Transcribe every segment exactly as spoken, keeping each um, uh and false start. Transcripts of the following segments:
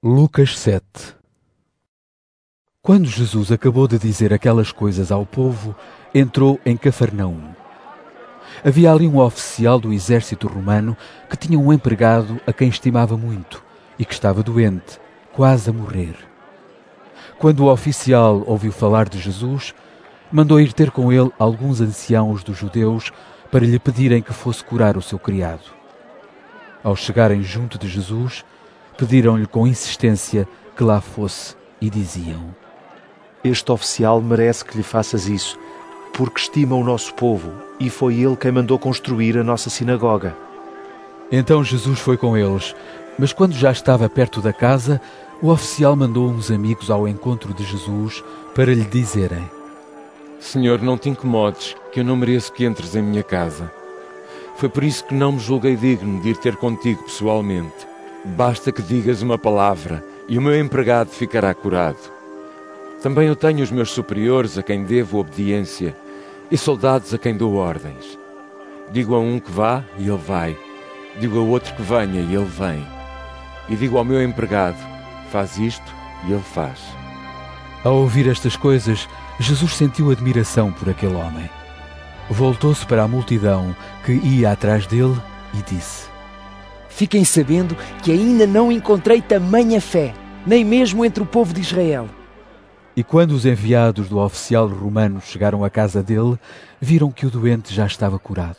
Lucas sete. Quando Jesus acabou de dizer aquelas coisas ao povo, entrou em Cafarnaum. Havia ali um oficial do exército romano que tinha um empregado a quem estimava muito e que estava doente, quase a morrer. Quando o oficial ouviu falar de Jesus, mandou ir ter com ele alguns anciãos dos judeus para lhe pedirem que fosse curar o seu criado. Ao chegarem junto de Jesus, pediram-lhe com insistência que lá fosse e diziam: Este oficial merece que lhe faças isso, porque estima o nosso povo e foi ele quem mandou construir a nossa sinagoga. Então Jesus foi com eles, mas quando já estava perto da casa, o oficial mandou uns amigos ao encontro de Jesus para lhe dizerem: Senhor, não te incomodes, que eu não mereço que entres em minha casa. Foi por isso que não me julguei digno de ir ter contigo pessoalmente. Basta que digas uma palavra e o meu empregado ficará curado. Também eu tenho os meus superiores a quem devo obediência e soldados a quem dou ordens. Digo a um que vá e ele vai. Digo a outro que venha e ele vem. E digo ao meu empregado: faz isto e ele faz. Ao ouvir estas coisas, Jesus sentiu admiração por aquele homem. Voltou-se para a multidão que ia atrás dele e disse: Fiquem sabendo que ainda não encontrei tamanha fé, nem mesmo entre o povo de Israel. E quando os enviados do oficial romano chegaram à casa dele, viram que o doente já estava curado.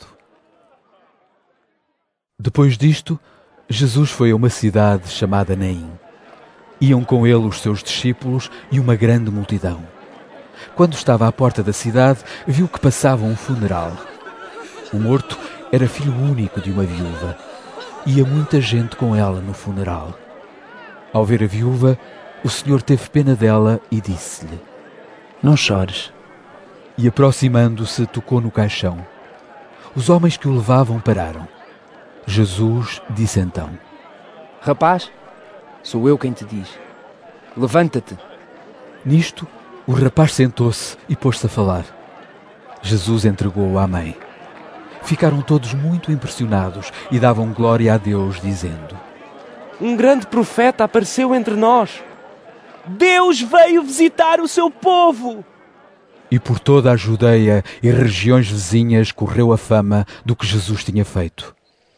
Depois disto, Jesus foi a uma cidade chamada Naim. Iam com ele os seus discípulos e uma grande multidão. Quando estava à porta da cidade, viu que passava um funeral. O morto era filho único de uma viúva. Ia muita gente com ela no funeral. Ao ver a viúva, o Senhor teve pena dela e disse-lhe: Não chores. E aproximando-se, tocou no caixão. Os homens que o levavam pararam. Jesus disse então: Rapaz, sou eu quem te diz. Levanta-te. Nisto, o rapaz sentou-se e pôs-se a falar. Jesus entregou-o à mãe. Ficaram todos muito impressionados e davam glória a Deus, dizendo: Um grande profeta apareceu entre nós. Deus veio visitar o seu povo. E por toda a Judeia e regiões vizinhas correu a fama do que Jesus tinha feito.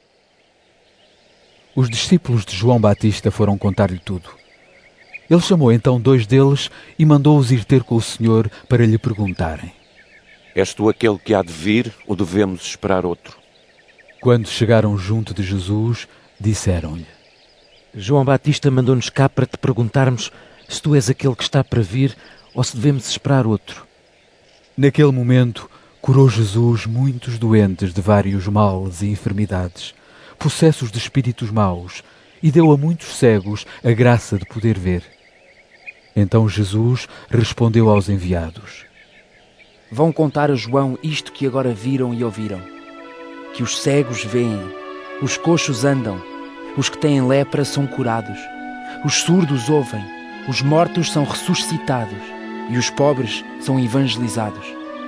Os discípulos de João Batista foram contar-lhe tudo. Ele chamou então dois deles e mandou-os ir ter com o Senhor para lhe perguntarem: És tu aquele que há de vir ou devemos esperar outro? Quando chegaram junto de Jesus, disseram-lhe: João Batista mandou-nos cá para te perguntarmos se tu és aquele que está para vir ou se devemos esperar outro. Naquele momento, curou Jesus muitos doentes de vários males e enfermidades, possessos de espíritos maus, e deu a muitos cegos a graça de poder ver. Então Jesus respondeu aos enviados: Vão contar a João isto que agora viram e ouviram. Que os cegos veem, os coxos andam, os que têm lepra são curados, os surdos ouvem, os mortos são ressuscitados e os pobres são evangelizados.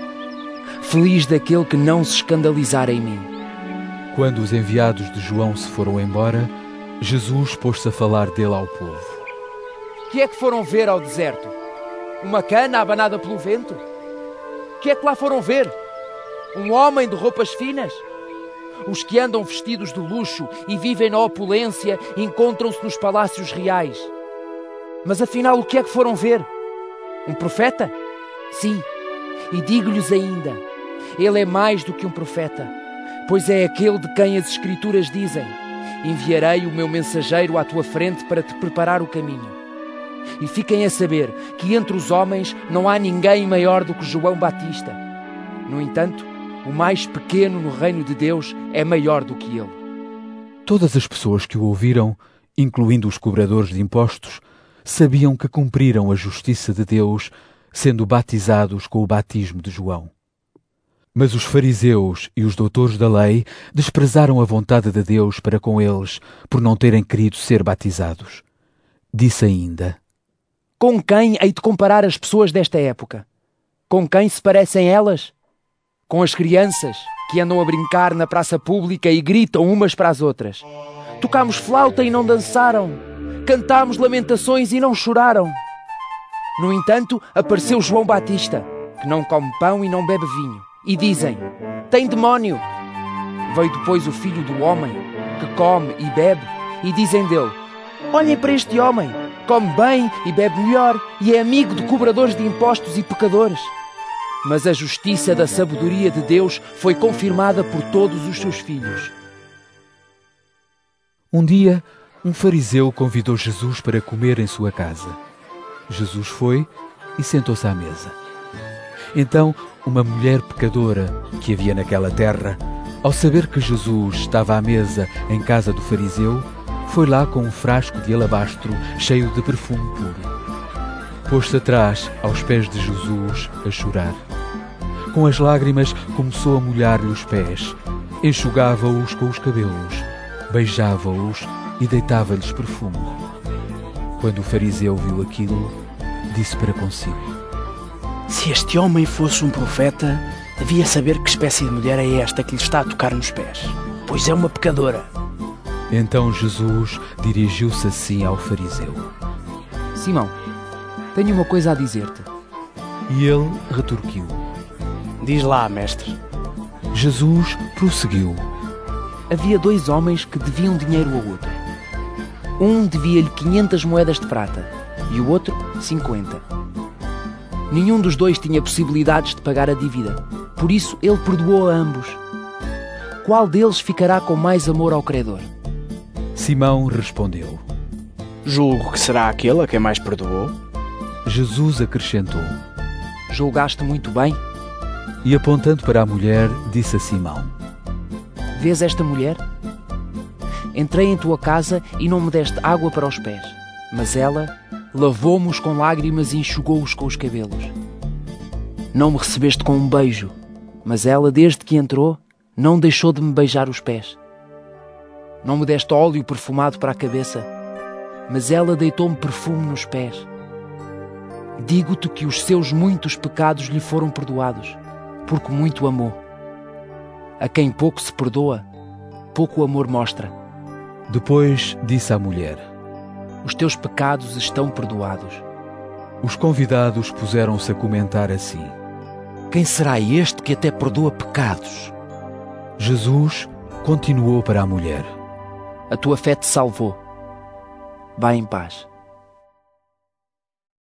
Feliz daquele que não se escandalizar em mim. Quando os enviados de João se foram embora, Jesus pôs-se a falar dele ao povo. Que é que foram ver ao deserto? Uma cana abanada pelo vento? Que é que lá foram ver? Um homem de roupas finas? Os que andam vestidos de luxo e vivem na opulência encontram-se nos palácios reais. Mas afinal, o que é que foram ver? Um profeta? Sim, e digo-lhes ainda, ele é mais do que um profeta, pois é aquele de quem as Escrituras dizem: enviarei o meu mensageiro à tua frente para te preparar o caminho. E fiquem a saber que entre os homens não há ninguém maior do que João Batista. No entanto, o mais pequeno no reino de Deus é maior do que ele. Todas as pessoas que o ouviram, incluindo os cobradores de impostos, sabiam que cumpriram a justiça de Deus, sendo batizados com o batismo de João. Mas os fariseus e os doutores da lei desprezaram a vontade de Deus para com eles, por não terem querido ser batizados. Disse ainda: Com quem hei de comparar as pessoas desta época? Com quem se parecem elas? Com as crianças que andam a brincar na praça pública e gritam umas para as outras: Tocámos flauta e não dançaram, cantámos lamentações e não choraram. No entanto, apareceu João Batista, que não come pão e não bebe vinho, e dizem: tem demónio. Veio depois o Filho do Homem, que come e bebe, e dizem dele: olhem para este homem, come bem e bebe melhor, e é amigo de cobradores de impostos e pecadores. Mas a justiça da sabedoria de Deus foi confirmada por todos os seus filhos. Um dia, um fariseu convidou Jesus para comer em sua casa. Jesus foi e sentou-se à mesa. Então, uma mulher pecadora que havia naquela terra, ao saber que Jesus estava à mesa em casa do fariseu, foi lá com um frasco de alabastro cheio de perfume puro. Pôs-se atrás, aos pés de Jesus, a chorar. Com as lágrimas, começou a molhar-lhe os pés, enxugava-os com os cabelos, beijava-os e deitava-lhes perfume. Quando o fariseu viu aquilo, disse para consigo: se este homem fosse um profeta, devia saber que espécie de mulher é esta que lhe está a tocar nos pés, pois é uma pecadora. Então Jesus dirigiu-se assim ao fariseu: Simão, tenho uma coisa a dizer-te. E ele retorquiu: diz lá, mestre. Jesus prosseguiu: havia dois homens que deviam dinheiro ao outro. Um devia-lhe quinhentas moedas de prata e o outro cinquenta. Nenhum dos dois tinha possibilidades de pagar a dívida, por isso ele perdoou a ambos. Qual deles ficará com mais amor ao credor? Simão respondeu: julgo que será aquele a quem mais perdoou. Jesus acrescentou: julgaste muito bem. E apontando para a mulher, disse a Simão: vês esta mulher? Entrei em tua casa e não me deste água para os pés, mas ela lavou-me-os com lágrimas e enxugou-os com os cabelos. Não me recebeste com um beijo, mas ela, desde que entrou, não deixou de me beijar os pés. Não me deste óleo perfumado para a cabeça, mas ela deitou-me perfume nos pés. Digo-te que os seus muitos pecados lhe foram perdoados, porque muito amou. A quem pouco se perdoa, pouco amor mostra. Depois disse à mulher: os teus pecados estão perdoados. Os convidados puseram-se a comentar assim: quem será este que até perdoa pecados? Jesus continuou para a mulher: a tua fé te salvou. Vá em paz.